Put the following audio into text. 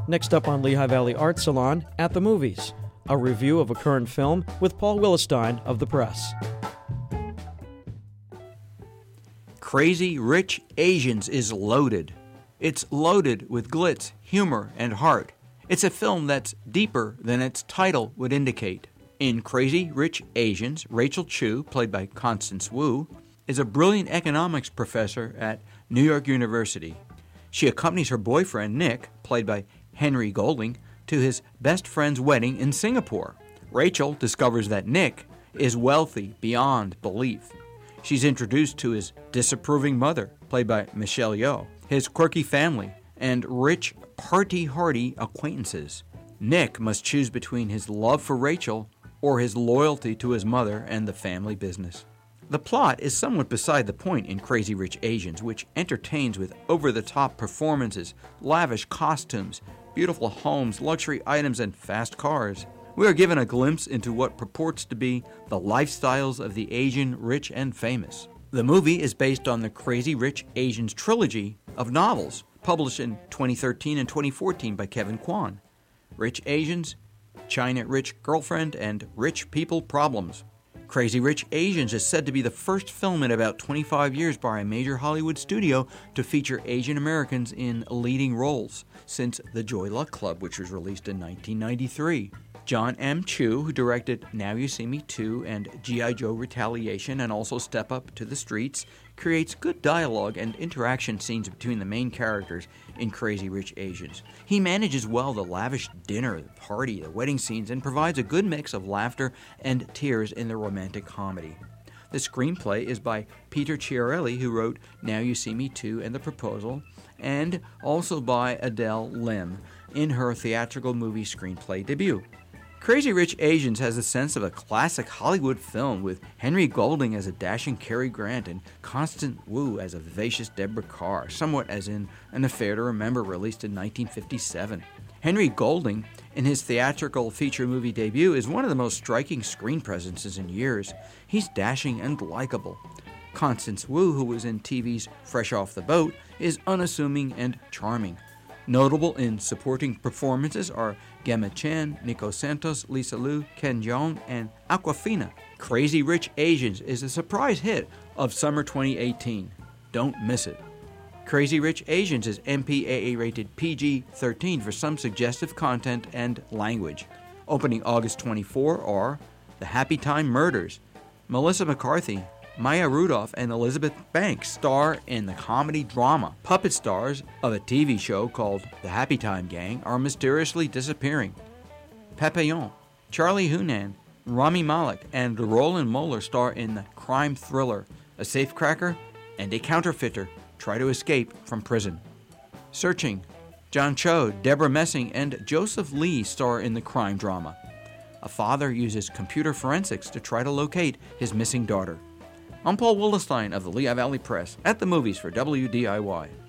Next up on Lehigh Valley Art Salon, At the Movies, a review of a current film with Paul Willestein of The Press. Crazy Rich Asians is loaded. It's loaded with glitz, humor, and heart. It's a film that's deeper than its title would indicate. In Crazy Rich Asians, Rachel Chu, played by Constance Wu, is a brilliant economics professor at New York University. She accompanies her boyfriend, Nick, played by Henry Golding, to his best friend's wedding in Singapore. Rachel discovers that Nick is wealthy beyond belief. She's introduced to his disapproving mother, played by Michelle Yeoh, his quirky family, and rich, party-hardy acquaintances. Nick must choose between his love for Rachel or his loyalty to his mother and the family business. The plot is somewhat beside the point in Crazy Rich Asians, which entertains with over-the-top performances, lavish costumes, beautiful homes, luxury items, and fast cars. We are given a glimpse into what purports to be the lifestyles of the Asian rich and famous. The movie is based on the Crazy Rich Asians trilogy of novels, published in 2013 and 2014 by Kevin Kwan. Rich Asians, China Rich Girlfriend, and Rich People Problems. Crazy Rich Asians is said to be the first film in about 25 years by a major Hollywood studio to feature Asian Americans in leading roles since The Joy Luck Club, which was released in 1993. John M. Chu, who directed Now You See Me 2 and G.I. Joe Retaliation and also Step Up to the Streets, creates good dialogue and interaction scenes between the main characters in Crazy Rich Asians. He manages well the lavish dinner, the party, the wedding scenes, and provides a good mix of laughter and tears in the romantic comedy. The screenplay is by Peter Chiarelli, who wrote Now You See Me 2 and The Proposal, and also by Adele Lim in her theatrical movie screenplay debut. Crazy Rich Asians has a sense of a classic Hollywood film with Henry Golding as a dashing Cary Grant and Constance Wu as a vivacious Deborah Kerr, somewhat as in An Affair to Remember, released in 1957. Henry Golding, in his theatrical feature movie debut, is one of the most striking screen presences in years. He's dashing and likable. Constance Wu, who was in TV's Fresh Off the Boat, is unassuming and charming. Notable in supporting performances are Gemma Chan, Nico Santos, Lisa Liu, Ken Jeong, and Awkwafina. Crazy Rich Asians is a surprise hit of summer 2018. Don't miss it. Crazy Rich Asians is MPAA rated PG-13 for some suggestive content and language. Opening August 24 are The Happy Time Murders. Melissa McCarthy, Maya Rudolph, and Elizabeth Banks star in the comedy drama. Puppet stars of a TV show called The Happy Time Gang are mysteriously disappearing. Papillon, Charlie Hunnam, Rami Malek, and Roland Moeller star in the crime thriller A Safecracker and a Counterfeiter Try to Escape from Prison. Searching, John Cho, Deborah Messing, and Joseph Lee star in the crime drama. A father uses computer forensics to try to locate his missing daughter. I'm Paul Willestein of the Lehigh Valley Press, at the movies for WDIY.